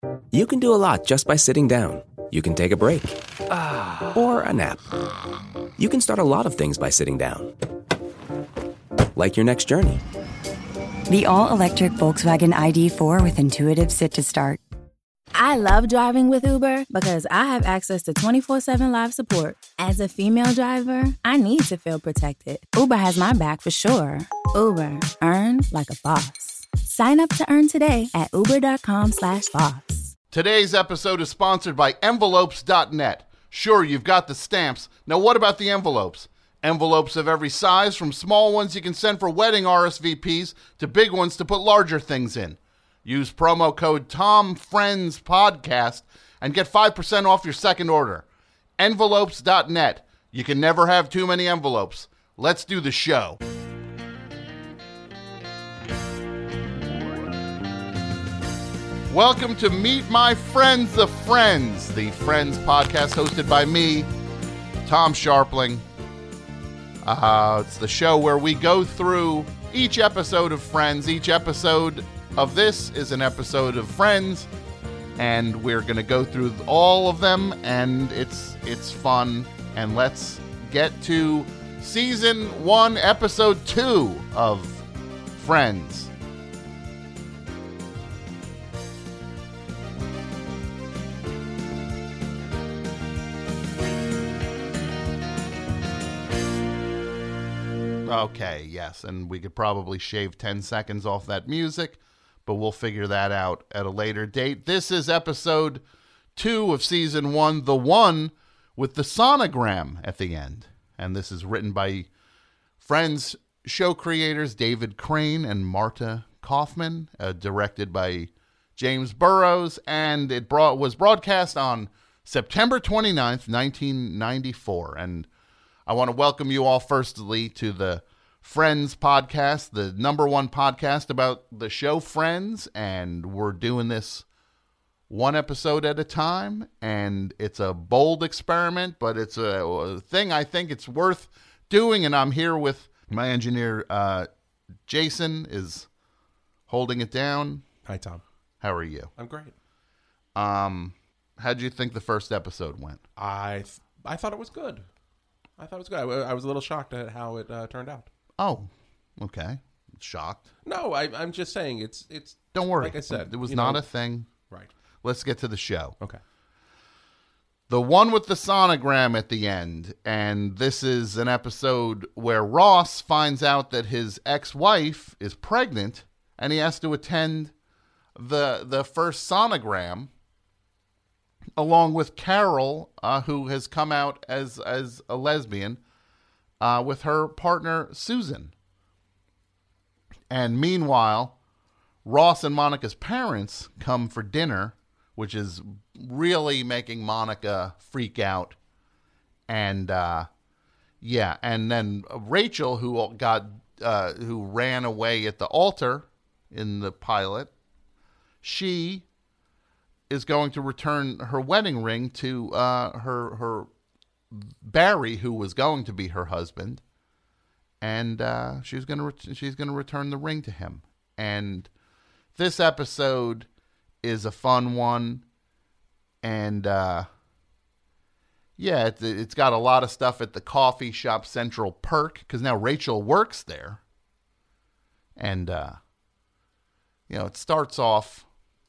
You can do a lot just by sitting down. You can take a break. Or a nap. You can start a lot of things by sitting down. Like your next journey. The all-electric Volkswagen ID4 with intuitive sit-to-start. I love driving with Uber because I have access to 24/7 live support. As a female driver, I need to feel protected. Uber has my back for sure. Uber, earn like a boss. Sign up to earn today at uber.com/boss. Today's episode is sponsored by Envelopes.net. Sure, you've got the stamps. Now what about the envelopes? Envelopes of every size, from small ones you can send for wedding RSVPs to big ones to put larger things in. Use promo code TOMFRIENDSPODCAST and get 5% off your second order. Envelopes.net. You can never have too many envelopes. Let's do the show. Welcome to Meet My Friends, the Friends podcast hosted by me, Tom Scharpling. It's the show where we go through each episode of Friends. Each episode of this is an episode of Friends, and we're going to go through all of them, and it's fun. And let's get to Season 1, Episode 2 of Friends. Okay, yes, and we could probably shave 10 seconds off that music, but we'll figure that out at a later date. This is episode 2 of season 1, the one with the sonogram at the end. And this is written by Friends show creators David Crane and Marta Kaufman, directed by James Burrows, and it was broadcast on September 29th, 1994. And I want to welcome you all, firstly, to the Friends podcast, the number one podcast about the show Friends, and we're doing this one episode at a time, and it's a bold experiment, but it's a thing I think it's worth doing, and I'm here with my engineer, Jason, is holding it down. Hi, Tom. How are you? I'm great. How'd you think the first episode went? I thought it was good. I was a little shocked at how it turned out. Oh, okay. Shocked. No, I'm just saying it's. Don't worry. Like I said, it was not a thing. Right. Let's get to the show. Okay. The one with the sonogram at the end, and this is an episode where Ross finds out that his ex-wife is pregnant, and he has to attend the first sonogram, along with Carol, who has come out as a lesbian, with her partner, Susan. And meanwhile, Ross and Monica's parents come for dinner, which is really making Monica freak out. And, and then Rachel, who ran away at the altar in the pilot, she is going to return her wedding ring to her Barry, who was going to be her husband, and she's going to return the ring to him. And this episode is a fun one, and it's got a lot of stuff at the coffee shop Central Perk, because now Rachel works there, and it starts off.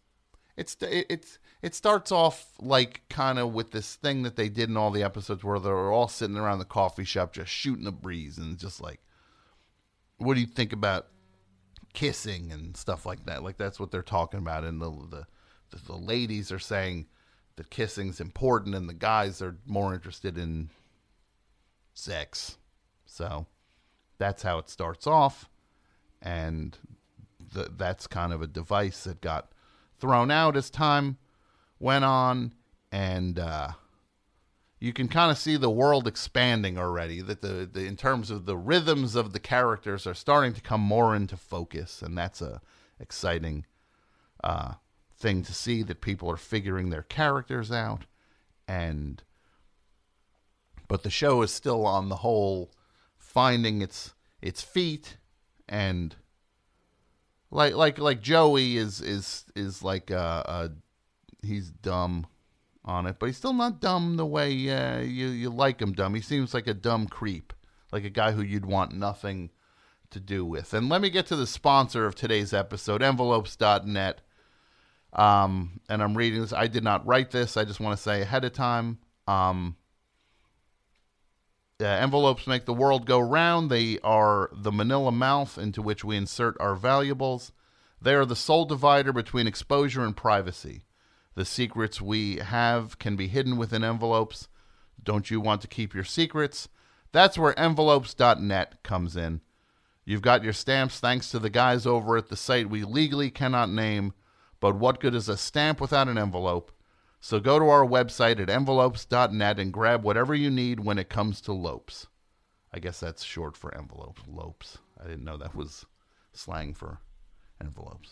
It starts off like kind of with this thing that they did in all the episodes where they're all sitting around the coffee shop just shooting the breeze, and just like, what do you think about kissing and stuff like that? Like, that's what they're talking about, and the ladies are saying that kissing's important, and the guys are more interested in sex. So that's how it starts off, and that's kind of a device that got thrown out as time went on, and you can kind of see the world expanding already, that the in terms of the rhythms of the characters are starting to come more into focus, and that's a exciting thing to see, that people are figuring their characters out. But the show is still on the whole finding its feet, and like Joey is like a he's dumb on it, but he's still not dumb the way you like him dumb. He seems like a dumb creep, like a guy who you'd want nothing to do with. And let me get to the sponsor of today's episode, envelopes.net. And I'm reading this. I did not write this. I just want to say ahead of time, envelopes make the world go round. They are the manila mouth into which we insert our valuables. They are the sole divider between exposure and privacy. The secrets we have can be hidden within envelopes. Don't you want to keep your secrets? That's where envelopes.net comes in. You've got your stamps thanks to the guys over at the site we legally cannot name, but what good is a stamp without an envelope? So go to our website at envelopes.net and grab whatever you need when it comes to lopes. I guess that's short for envelopes. Lopes. I didn't know that was slang for envelopes.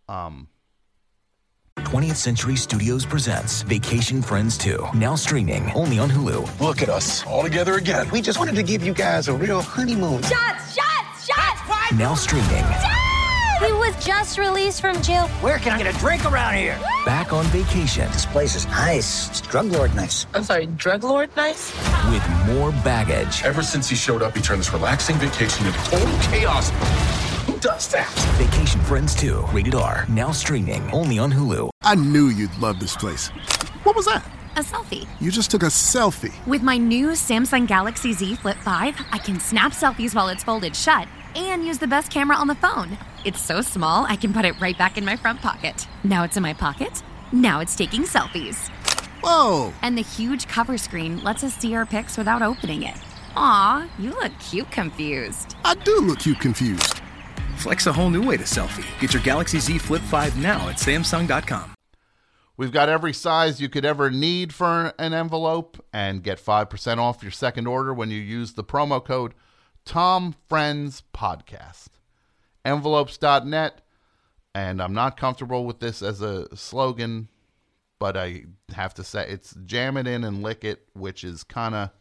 20th Century Studios presents Vacation Friends 2, now streaming only on Hulu. Look at us, all together again. We just wanted to give you guys a real honeymoon. Shots! Now streaming. He was just released from jail. Where can I get a drink around here? Back on vacation. This place is nice. It's drug lord nice. I'm sorry, drug lord nice? With more baggage. Ever since he showed up, he turned this relaxing vacation into total chaos. Who does that? Vacation Friends 2, rated R, now streaming only on Hulu. I knew you'd love this place. What was that? A selfie. You just took a selfie. With my new Samsung Galaxy Z Flip 5, I can snap selfies while it's folded shut and use the best camera on the phone. It's so small, I can put it right back in my front pocket. Now it's in my pocket. Now it's taking selfies. Whoa! And the huge cover screen lets us see our pics without opening it. Aw, you look cute confused. I do look cute confused. Flex a whole new way to selfie. Get your Galaxy Z Flip 5 now at Samsung.com. We've got every size you could ever need for an envelope, and get 5% off your second order when you use the promo code TomFriendsPodcast. Envelopes.net, and I'm not comfortable with this as a slogan, but I have to say it's jam it in and lick it, which is kind of,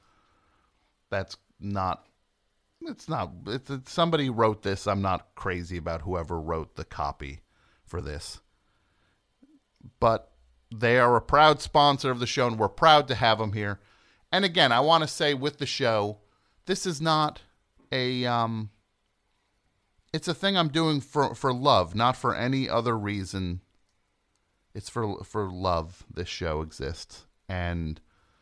somebody wrote this. I'm not crazy about whoever wrote the copy for this, but they are a proud sponsor of the show, and we're proud to have them here. And again, I want to say with the show, this is not a, it's a thing I'm doing for love, not for any other reason. It's for love. This show exists. And,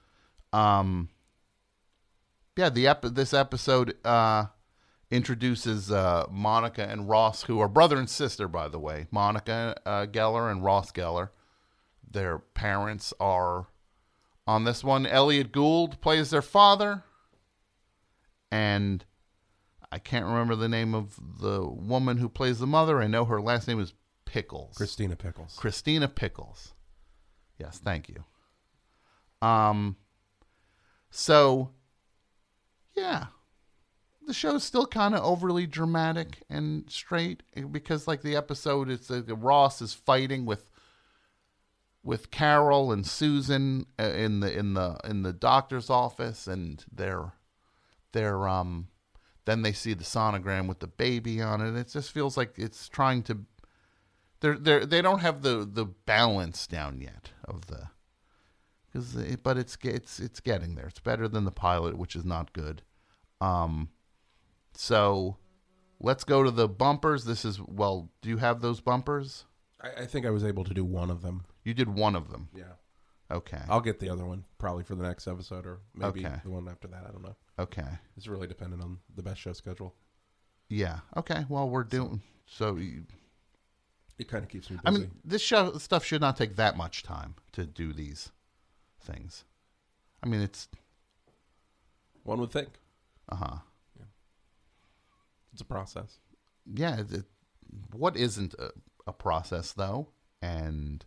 this episode, introduces, Monica and Ross, who are brother and sister, by the way. Monica, Geller and Ross Geller. Their parents are on this one. Elliot Gould plays their father. And I can't remember the name of the woman who plays the mother. I know her last name is Pickles. Christina Pickles. Christina Pickles. Yes, thank you. So, yeah. The show's still kind of overly dramatic and straight because, like, the episode, it's Ross is fighting with Carol and Susan in the doctor's office, and they're then they see the sonogram with the baby on it. It just feels like it's trying to. They don't have the balance down yet of the, but it's getting there. It's better than the pilot, which is not good. So let's go to the bumpers. Do you have those bumpers? I think I was able to do one of them. You did one of them. Yeah. Okay. I'll get the other one probably for the next episode, or maybe the one after that. I don't know. Okay. It's really dependent on the best show schedule. Yeah. Okay. Well, we're doing so. It kind of keeps me busy. I mean, this stuff should not take that much time to do these things. I mean, it's. One would think. Uh-huh. Yeah. It's a process. Yeah. What isn't a process, though? And,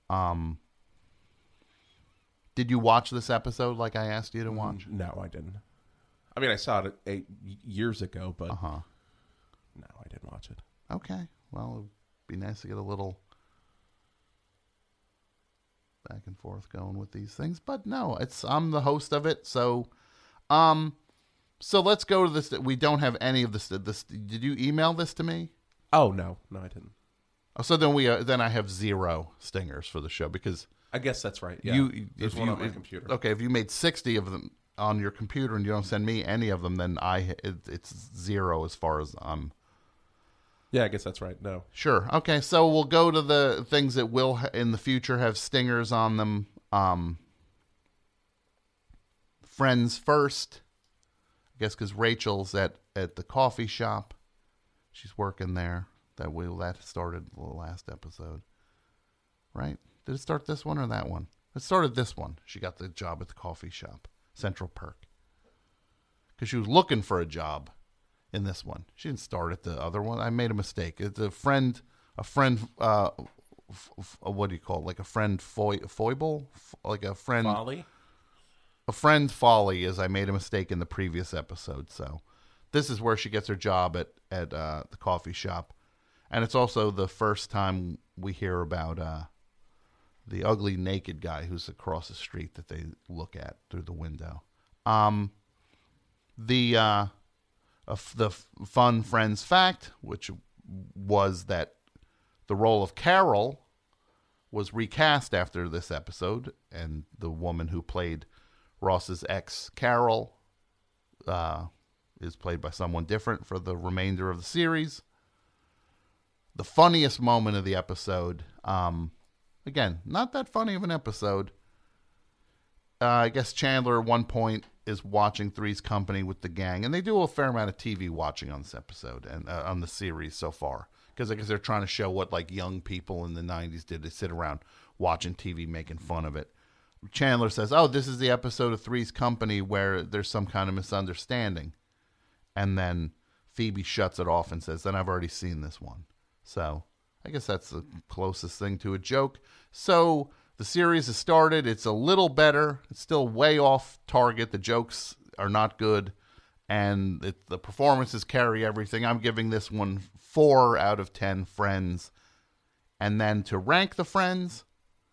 did you watch this episode like I asked you to watch? No, I didn't. I mean, I saw it 8 years ago, but no, I didn't watch it. Okay. Well, it'd be nice to get a little back and forth going with these things, but no, I'm the host of it, so let's go to this. We don't have any of this. Did you email this to me? Oh no, I didn't. Oh, so then I have 0 stingers for the show because I guess that's right. Yeah. There's one on my computer. Okay, if you made 60 of them on your computer and you don't send me any of them, then it's 0 as far as Yeah, I guess that's right. No. Sure. Okay, so we'll go to the things that will in the future have stingers on them. Friends first. I guess because Rachel's at the coffee shop. She's working there. That started the last episode. Right? Did it start this one or that one? It started this one. She got the job at the coffee shop. Central Perk. Because she was looking for a job in this one. She didn't start at the other one. I made a mistake. It's a friend, what do you call it? Like a friend foible? Like a friend... Folly? A friend folly, as I made a mistake in the previous episode. So this is where she gets her job at the coffee shop. And it's also the first time we hear about the ugly naked guy who's across the street that they look at through the window. The fun Friends fact, which was that the role of Carol was recast after this episode, and the woman who played Ross's ex, Carol, is played by someone different for the remainder of the series. The funniest moment of the episode, again, not that funny of an episode. I guess Chandler at one point is watching Three's Company with the gang, and they do a fair amount of TV watching on this episode and on the series so far, because I guess they're trying to show what like young people in the 90s did. They sit around watching TV making fun of it. Chandler says, oh, this is the episode of Three's Company where there's some kind of misunderstanding, and then Phoebe shuts it off and says, then I've already seen this one. So I guess that's the closest thing to a joke. So the series has started. It's a little better. It's still way off target. The jokes are not good. And the performances carry everything. I'm giving this one 4 out of 10 Friends. And then to rank the Friends,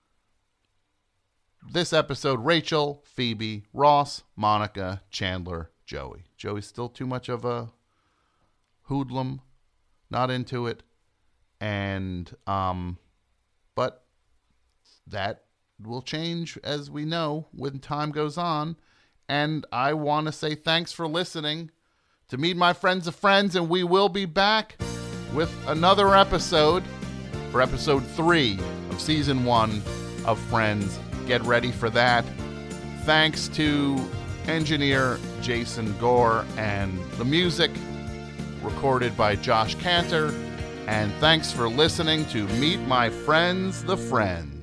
this episode, Rachel, Phoebe, Ross, Monica, Chandler, Joey. Joey's still too much of a hoodlum. Not into it. And, but that will change, as we know, when time goes on. And I want to say thanks for listening to Meet My Friends of Friends, and we will be back with another episode for episode 3 of season 1 of Friends. Get ready for that. Thanks to engineer Jason Gore, and the music recorded by Josh Cantor. And thanks for listening to Meet My Friends, the Friends.